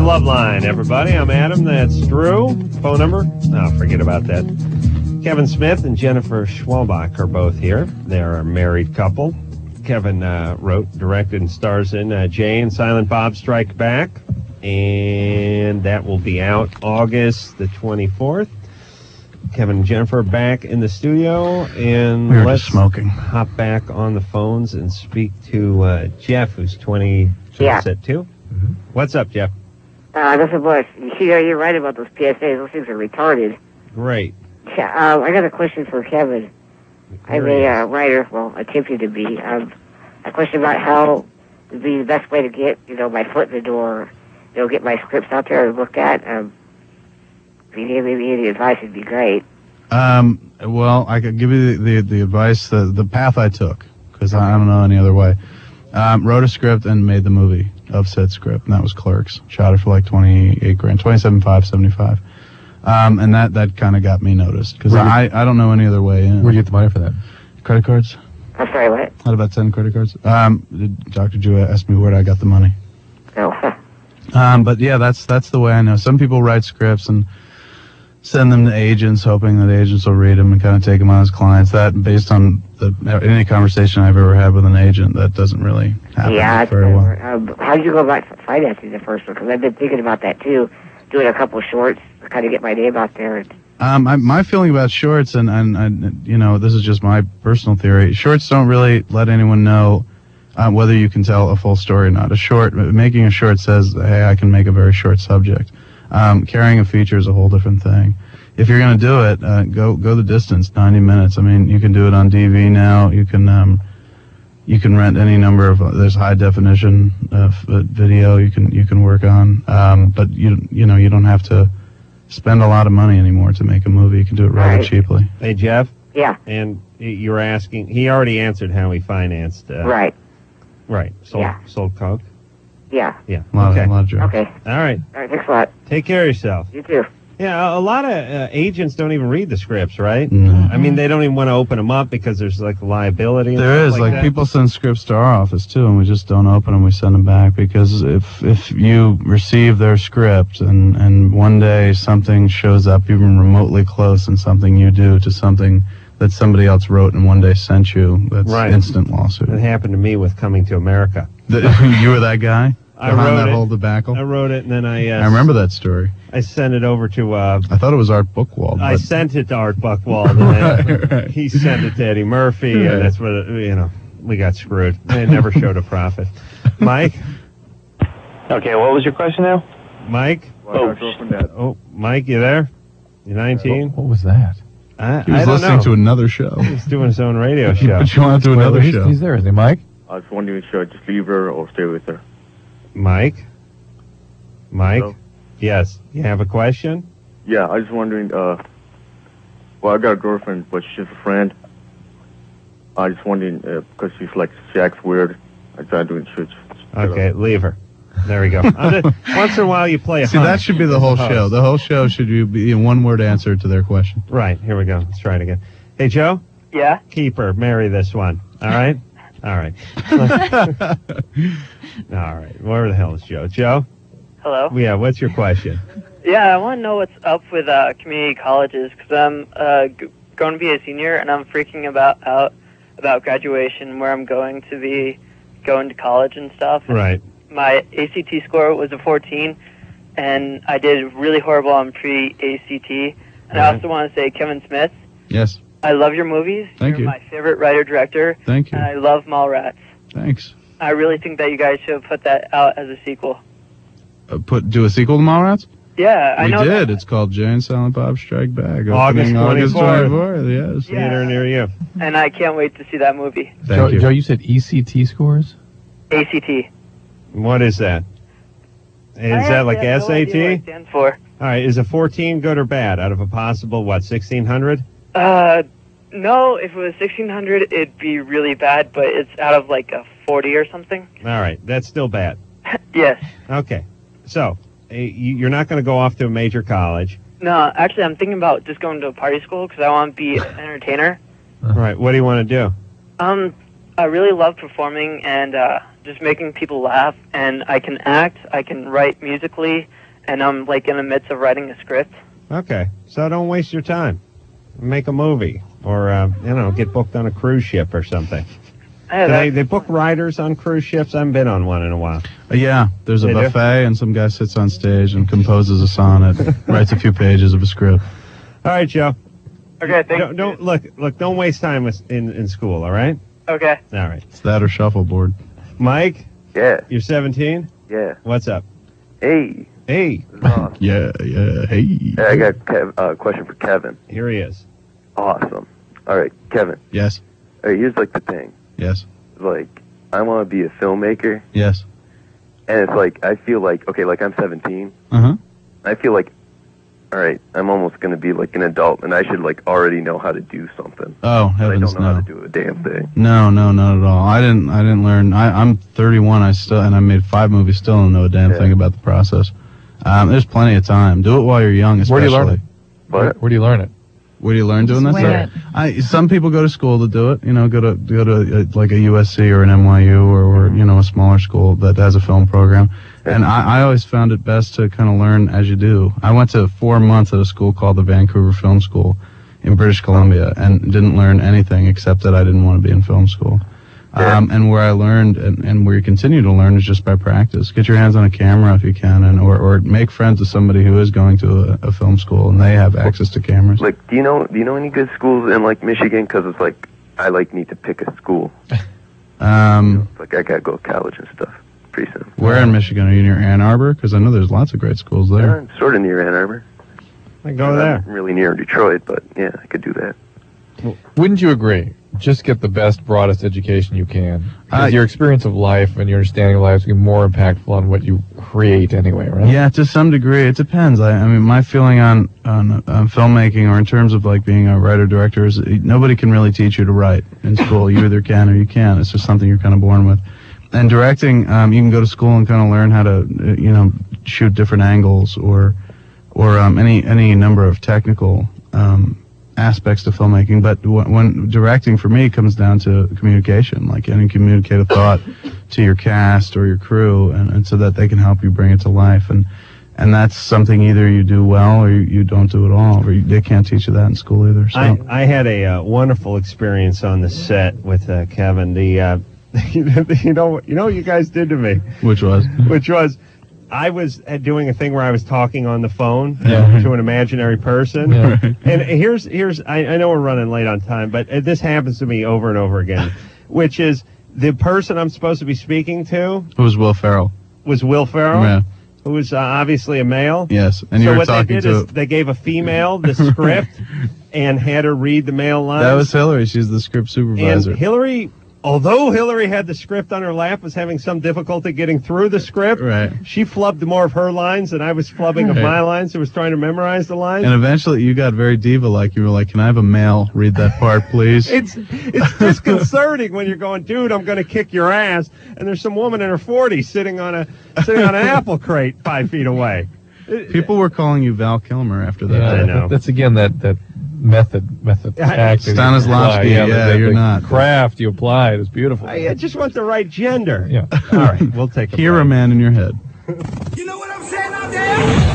Love Line, everybody. I'm Adam. That's Drew. Phone number? No, forget about that. Kevin Smith and Jennifer Schwalbach are both here. They're a married couple. Kevin wrote, directed, and stars in Jay and Silent Bob Strike Back. And that will be out August the 24th. Kevin and Jennifer back in the studio, and let's hop back on the phones and speak to Jeff, who's 20. Yeah. At 2. Mm-hmm. What's up, Jeff? This is Bush. You're right about those PSAs. Those things are retarded. Great. Yeah, I got a question for Kevin. I'm a writer, well, attempting to be. A question about how would be the best way to get, my foot in the door, get my scripts out there and looked at. If you gave me any advice, it'd be great. Well, I could give you the advice, the path I took, because I don't know any other way. Wrote a script and made the movie of said script, and that was Clerks. Shot it for like $28,000, $27,575. And that kind of got me noticed, because I don't know any other way in. Where'd you get the money for that? Credit cards. I'm sorry, what? Had about 10 credit cards. Dr. Drew asked me where I got the money. Oh. But yeah, that's the way I know. Some people write scripts and send them to agents, hoping that agents will read them and kind of take them on as clients. That, based on any conversation I've ever had with an agent, that doesn't really happen very well. How did you go about financing the first one? Because I've been thinking about that too, doing a couple shorts to kind of get my name out there. My feeling about shorts, and this is just my personal theory, shorts don't really let anyone know whether you can tell a full story or not. Making a short says, hey, I can make a very short subject. Carrying a feature is a whole different thing. If you're going to do it, go the distance, 90 minutes. I mean, you can do it on DV now. You can rent any number of. There's high definition video you can work on. But you don't have to spend a lot of money anymore to make a movie. You can do it rather cheaply. Hey, Jeff. Yeah. And you were asking. He already answered how he financed. Right. Right. Sold coke. Yeah. Yeah. A lot of drugs. Okay. All right. All right. Thanks a lot. Take care of yourself. You too. Yeah, a lot of agents don't even read the scripts, right? Mm-hmm. I mean, they don't even want to open them up because there's like liability. And there is that. People send scripts to our office too, and we just don't open them. We send them back, because if you receive their script and one day something shows up even remotely close in something you do to something that somebody else wrote and one day sent you, that's instant lawsuit. It happened to me with Coming to America. You were that guy? I wrote that it. whole debacle? I wrote it, and then I remember that story. I sent it over to. I thought it was Art Buchwald. I sent it to Art Buchwald, and right. He sent it to Eddie Murphy, and that's what we got screwed. It never showed a profit. Mike. Okay, what was your question now? Mike. Mike, you there? You 19? What was that? He was listening to another show. He's doing his own radio show. Put you on to another show. He's there, isn't he, Mike? I was wondering, should I just leave her or stay with her? Mike? Hello? Yes. You have a question? Yeah, I was wondering, well, I got a girlfriend, but she's a friend. I was wondering, because she acts weird. I tried doing shit. Okay, leave her. There we go. Once in a while you play a See, that should be the whole show. The whole show should be a one-word answer to their question. Right, here we go. Let's try it again. Hey, Joe? Yeah? Keep her. Marry this one. All right? All right. All right. Where the hell is Joe? Joe? Hello? Yeah, what's your question? Yeah, I want to know what's up with community colleges, because I'm going to be a senior, and I'm freaking out about graduation, where I'm going to be going to college and stuff. Right. My ACT score was a 14, and I did really horrible on pre-ACT. And I also want to say, Kevin Smith. Yes. I love your movies. Thank you. You're my favorite writer-director. Thank you. And I love Mallrats. Thanks. I really think that you guys should put that out as a sequel. Do a sequel to Mallrats? Yeah, I know. We did. It's called Jay and Silent Bob Strike Back. August 24th. Yes. Theater near you. And I can't wait to see that movie. Thank you. Joe, you said ECT scores? ACT. What is that? Is that like SAT? No idea what it stands for. All right. Is a 14 good or bad out of a possible, 1,600? No, if it was 1,600, it'd be really bad, but it's out of like a 40 or something. All right. That's still bad. Yes. Okay. So, you're not going to go off to a major college. No, actually, I'm thinking about just going to a party school because I want to be an entertainer. Right. What do you want to do? I really love performing and just making people laugh, and I can act, I can write musically, and I'm like in the midst of writing a script. Okay, so don't waste your time. Make a movie, or get booked on a cruise ship or something. Yeah, They book writers on cruise ships. I haven't been on one in a while. Yeah, there's a They do? buffet, and some guy sits on stage and composes a sonnet, writes a few pages of a script. All right, Joe. Okay, thank Don't look. Don't waste time in school. All right. Okay. All right. It's that or shuffleboard. Mike, Yeah, you're 17. yeah. What's up? Hey, Hey, Yeah, hey. I got a question for Kevin. here he is. Awesome. All right, Kevin. Yes, All right, here's like the thing. yes, Like, I want to be a filmmaker, yes. and it's like I feel like like I'm 17. Uh-huh. I feel like, all right, I'm almost gonna be like an adult, and I should like already know how to do something. Oh, But I heavens, don't know how no. to do a damn thing. No, not at all. I didn't learn. I'm 31. And I made 5 movies. Still don't know a damn Yeah. thing about the process. There's plenty of time. Do it while you're young, especially. Where do you learn it? But Where do you learn it? Where do you learn doing Just that? wing it. Some people go to school to do it. Go to like a USC or an NYU or a smaller school that has a film program. And I always found it best to kind of learn as you do. I went to 4 months at a school called the Vancouver Film School in British Columbia and didn't learn anything except that I didn't want to be in film school. And where I learned and where you continue to learn is just by practice. Get your hands on a camera if you can, or make friends with somebody who is going to a film school and they have access to cameras. like, do you know any good schools in like Michigan? Because it's like I like need to pick a school. Like I gotta go to college and stuff pretty soon. Where in Michigan? Are you near Ann Arbor? Because I know there's lots of great schools there. Sort of near Ann Arbor. I go there. Not really near Detroit, but yeah, I could do that. Wouldn't you agree? Just get the best, broadest education you can. Because Uh, your experience of life and your understanding of life is going to be more impactful on what you create anyway, right? Yeah, to some degree, it depends. I mean, my feeling on filmmaking, or in terms of like being a writer director, is nobody can really teach you to write in school. You either can or you can't. It's just something you're kind of born with. And directing, you can go to school and kind of learn how to, shoot different angles or any number of technical aspects to filmmaking. But when directing, for me, comes down to communication. Like, can you communicate a thought to your cast or your crew, and so that they can help you bring it to life. And that's something either you do well or you don't do at all. Or they can't teach you that in school either. So. I had a wonderful experience on the set with Kevin. The you know what you guys did to me, Which was? I was doing a thing where I was talking on the phone Yeah. to an imaginary person. Yeah. And here's I know we're running late on time, but this happens to me over and over again, which is the person I'm supposed to be speaking to It was Will Ferrell. was Will Ferrell, Yeah. who was obviously a male. Yes. And you So were what they talking did to. is they gave a female the script and had her read the male lines. That was Hillary. She's the script supervisor. And Hillary, although Hillary had the script on her lap, was having some difficulty getting through the script. Right. She flubbed more of her lines than I was flubbing of Right. my lines. I was trying to memorize the lines. And eventually you got very diva-like. You were like, can I have a male read that part, please? It's disconcerting when you're going, dude, I'm going to kick your ass, and there's some woman in her 40s sitting on an apple crate 5 feet away. People were calling you Val Kilmer after that. Yeah, I know. That's again that method acting. Stanislavski, yeah, you're the not. craft you applied is beautiful. I just want the right gender. Yeah. All right, we'll take a Hear break. a man in your head. You know what I'm saying out there?